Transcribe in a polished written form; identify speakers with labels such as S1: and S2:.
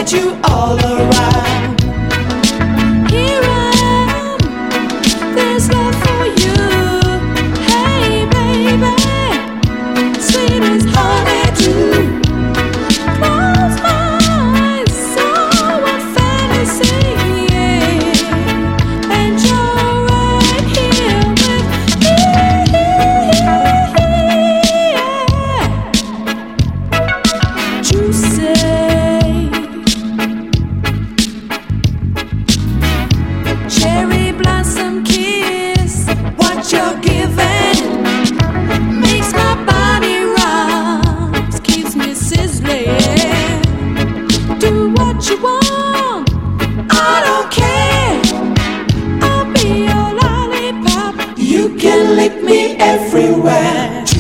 S1: got you all around.
S2: Here I am, there's love for you. Hey baby, sweet as honey too. Close my eyes, so a fantasy, yeah. And you're right here with me, yeah. Juicy. Cherry blossom kiss, what you're giving makes my body rise, keeps me sizzling. Do what you want, I don't care. I'll be your lollipop.
S1: You can lick me everywhere.